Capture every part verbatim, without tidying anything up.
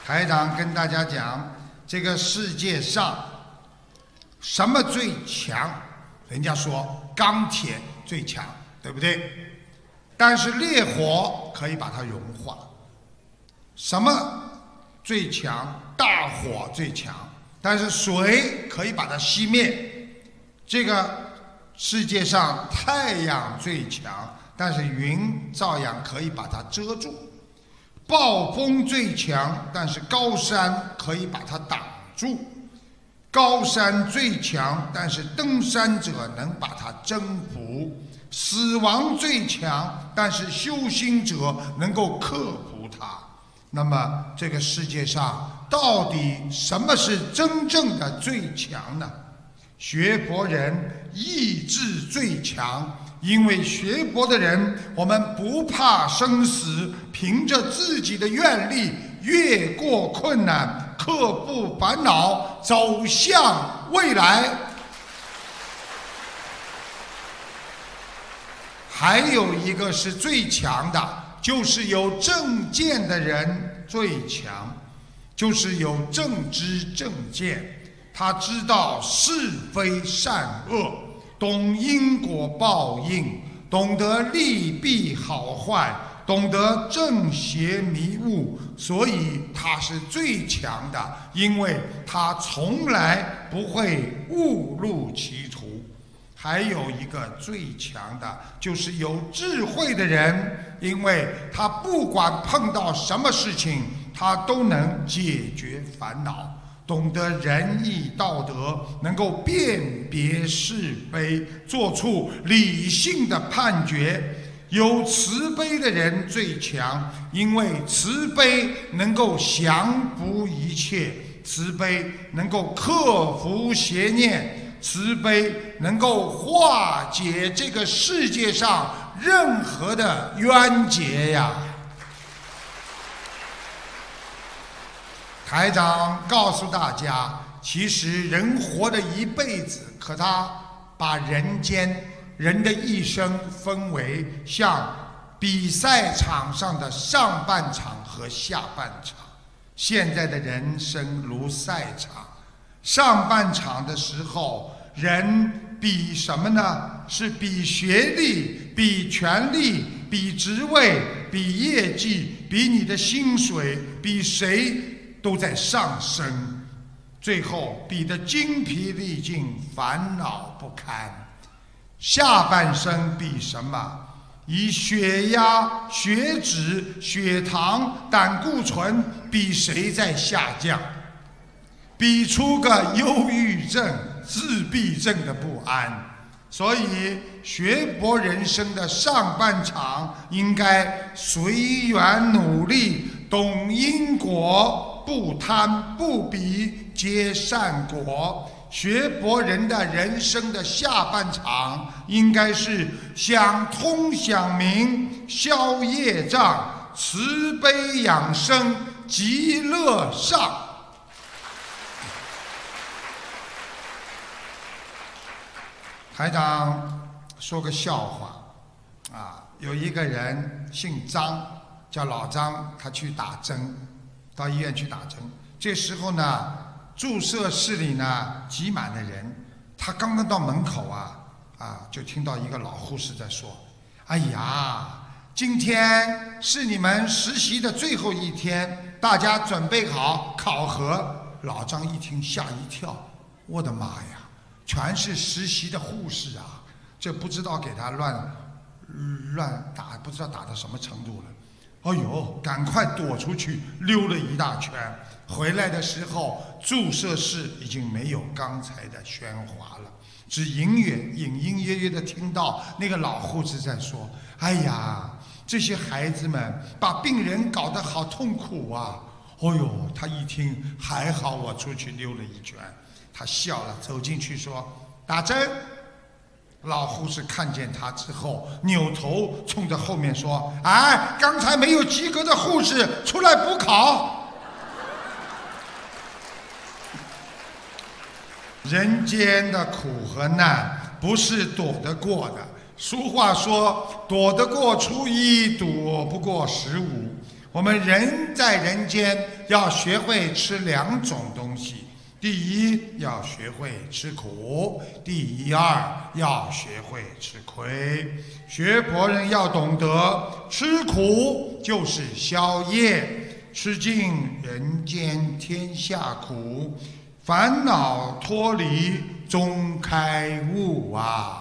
台长跟大家讲，这个世界上什么最强？人家说钢铁最强，对不对？但是烈火可以把它融化。什么最强？大火最强，但是水可以把它熄灭。这个世界上太阳最强，但是云照样可以把它遮住。暴风最强，但是高山可以把它挡住。高山最强，但是登山者能把它征服。死亡最强，但是修行者能够克服它。那么这个世界上到底什么是真正的最强呢？学佛人意志最强，因为学佛的人，我们不怕生死，凭着自己的愿力越过困难，克服烦恼，走向未来。还有一个是最强的，就是有正见的人最强，就是有正知正见，他知道是非善恶，懂因果报应，懂得利弊好坏，懂得正邪迷雾，所以他是最强的，因为他从来不会误入歧途。还有一个最强的，就是有智慧的人，因为他不管碰到什么事情，他都能解决烦恼，懂得仁义道德，能够辨别是非，做出理性的判决。有慈悲的人最强，因为慈悲能够降服一切，慈悲能够克服邪念，慈悲能够化解这个世界上任何的冤结呀！台长告诉大家，其实人活了一辈子，可他把人间人的一生分为像比赛场上的上半场和下半场。现在的人生如赛场，上半场的时候，人比什么呢？是比学历，比权力，比职位，比业绩，比你的薪水，比谁都在上升，最后比得精疲力尽，烦恼不堪。下半生比什么？以血压、血脂、血糖、胆固醇，比谁在下降，比出个忧郁症、自闭症的不安。所以学佛人生的上半场应该随缘努力，懂因果，不贪不比，皆善果。学佛人的人生的下半场应该是想通想明，消业障，慈悲养生，极乐上。台长说个笑话啊，有一个人姓张，叫老张，他去打针，到医院去打针。这时候呢，注射室里呢挤满了人，他刚刚到门口啊啊，就听到一个老护士在说：“哎呀，今天是你们实习的最后一天，大家准备好考核。”老张一听吓一跳，我的妈呀，全是实习的护士啊！这不知道给他乱乱打，不知道打到什么程度了。哎呦，赶快躲出去，溜了一大圈。回来的时候，注射室已经没有刚才的喧哗了，只隐约、隐隐约约地听到那个老护士在说：“哎呀，这些孩子们把病人搞得好痛苦啊！”哦呦，他一听，还好我出去溜了一圈，他笑了，走进去说：“打针。”老护士看见他之后，扭头冲着后面说：“哎，刚才没有及格的护士出来补考。”人间的苦和难不是躲得过的。俗话说：“躲得过初一，躲不过十五。” 我们人在人间要学会吃两种东西。第一，要学会吃苦；第二，要学会吃亏。学佛人要懂得，吃苦就是消业，吃尽人间天下苦，烦恼脱离终开悟啊！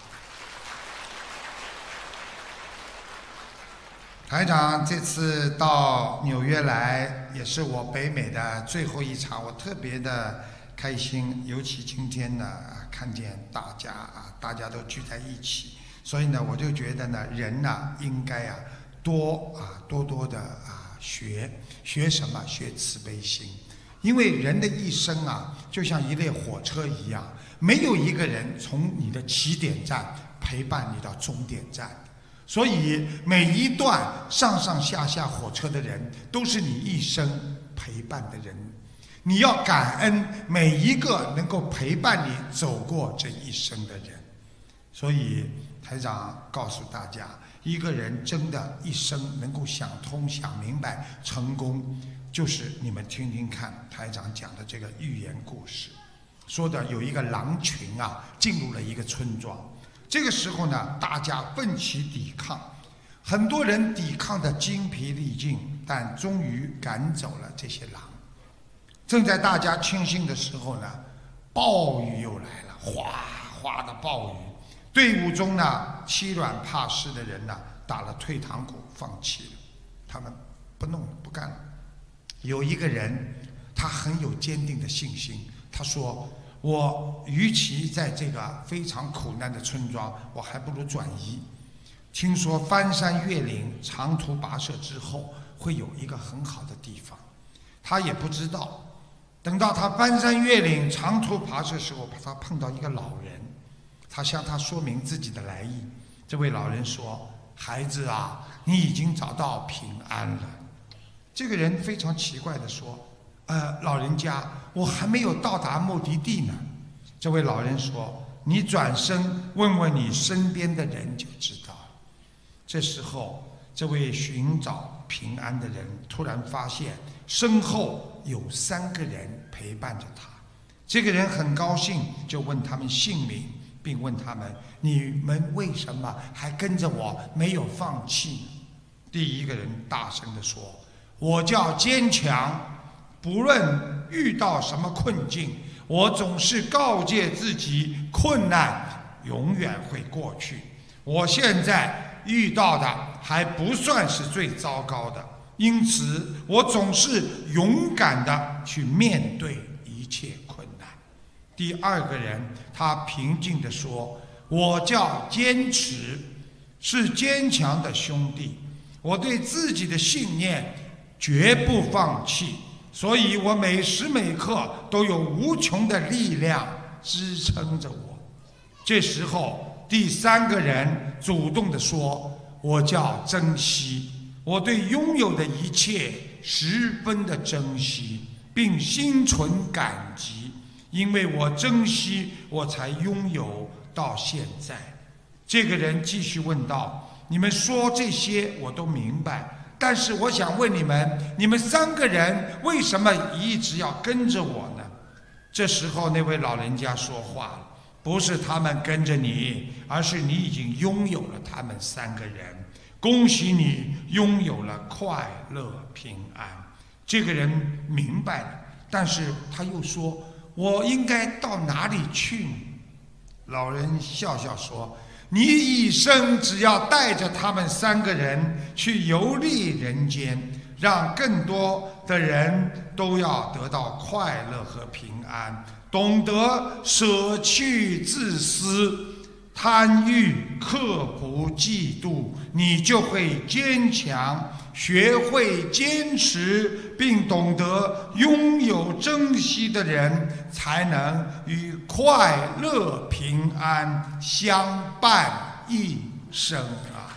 台长这次到纽约来，也是我北美的最后一场，我特别的开心。尤其今天呢，看见大家啊，大家都聚在一起，所以呢，我就觉得呢，人呢应该啊多啊多多的啊学学什么？学慈悲心。因为人的一生啊，就像一列火车一样，没有一个人从你的起点站陪伴你到终点站。所以每一段上上下下火车的人，都是你一生陪伴的人。你要感恩每一个能够陪伴你走过这一生的人。所以台长告诉大家，一个人真的一生能够想通想明白成功，就是你们听听看台长讲的这个寓言故事。说的有一个狼群啊，进入了一个村庄。这个时候呢，大家奋起抵抗，很多人抵抗得精疲力尽，但终于赶走了这些狼。正在大家庆幸的时候呢，暴雨又来了，哗哗的暴雨。队伍中呢，欺软怕事的人呢，打了退堂鼓，放弃了，他们不弄了，不干了。有一个人，他很有坚定的信心，他说，我与其在这个非常苦难的村庄，我还不如转移。听说翻山越岭、长途跋涉之后，会有一个很好的地方。他也不知道，等到他翻山越岭、长途跋涉的时候，他碰到一个老人，他向他说明自己的来意。这位老人说：“孩子啊，你已经找到平安了。”这个人非常奇怪地说：“呃，老人家，我还没有到达目的地呢。”这位老人说：“你转身问问你身边的人就知道了。”这时候，这位寻找平安的人突然发现身后有三个人陪伴着他。这个人很高兴，就问他们姓名，并问他们：“你们为什么还跟着我，没有放弃呢？”第一个人大声地说：“我叫坚强，不论遇到什么困境，我总是告诫自己，困难永远会过去。我现在遇到的还不算是最糟糕的，因此我总是勇敢地去面对一切困难。”第二个人，他平静地说：“我叫坚持，是坚强的兄弟，我对自己的信念绝不放弃，所以我每时每刻都有无穷的力量支撑着我。”这时候，第三个人主动地说：“我叫珍惜，我对拥有的一切十分的珍惜，并心存感激，因为我珍惜，我才拥有到现在。”这个人继续问道：“你们说这些我都明白，但是我想问你们，你们三个人为什么一直要跟着我呢？”这时候那位老人家说话了：“不是他们跟着你，而是你已经拥有了他们三个人。恭喜你拥有了快乐平安。”这个人明白了，但是他又说：“我应该到哪里去呢？”老人笑笑说：“你一生只要带着他们三个人去游历人间，让更多的人都要得到快乐和平安，懂得舍去自私、贪欲、刻苦、嫉妒，你就会坚强，学会坚持，并懂得拥有珍惜的人，才能与快乐平安相伴一生啊！”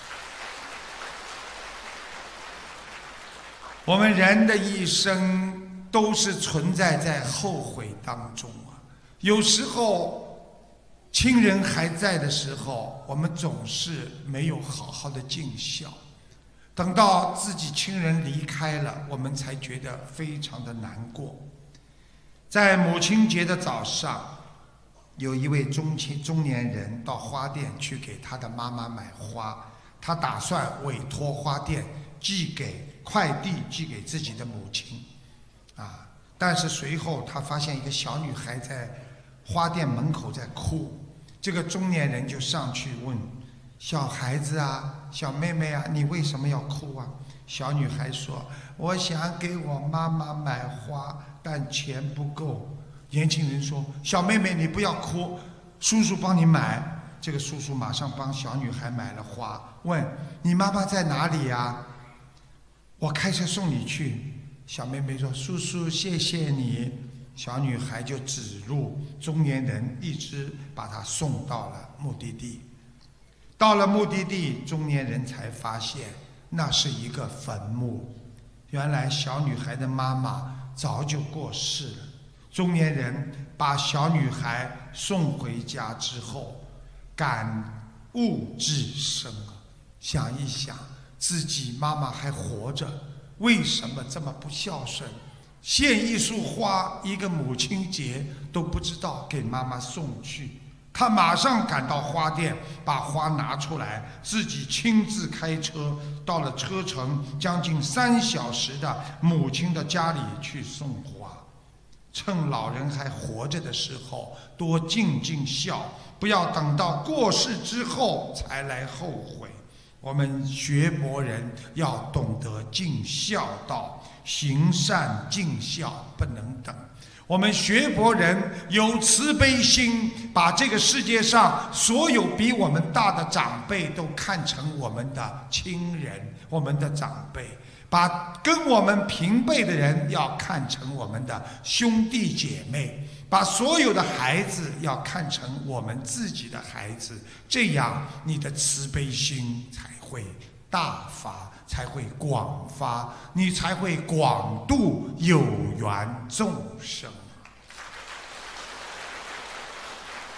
我们人的一生都是存在在后悔当中啊，有时候亲人还在的时候，我们总是没有好好的尽孝； 等到自己亲人离开了，我们才觉得非常的难过。在母亲节的早上，有一位中青中年人到花店去给他的妈妈买花，他打算委托花店寄给快递寄给自己的母亲，啊！但是随后他发现一个小女孩在花店门口在哭，这个中年人就上去问：“小孩子啊，小妹妹啊，你为什么要哭啊？”小女孩说：“我想给我妈妈买花，但钱不够。”年轻人说：“小妹妹，你不要哭，叔叔帮你买。”这个叔叔马上帮小女孩买了花，问：“你妈妈在哪里呀？我开车送你去。”小妹妹说：“叔叔，谢谢你。”小女孩就指路，中年人一直把她送到了目的地。到了目的地，中年人才发现那是一个坟墓，原来小女孩的妈妈早就过世了。中年人把小女孩送回家之后，感悟至深啊！想一想，自己妈妈还活着，为什么这么不孝顺？献一束花，一个母亲节都不知道给妈妈送去。他马上赶到花店，把花拿出来，自己亲自开车到了车程将近三小时的母亲的家里去送花。趁老人还活着的时候，多尽尽孝，不要等到过世之后才来后悔。我们学佛人要懂得尽孝道，行善尽孝不能等。我们学佛人有慈悲心，把这个世界上所有比我们大的长辈都看成我们的亲人，我们的长辈。把跟我们平辈的人要看成我们的兄弟姐妹，把所有的孩子要看成我们自己的孩子，这样你的慈悲心才会大发，才会广发，你才会广度有缘众生。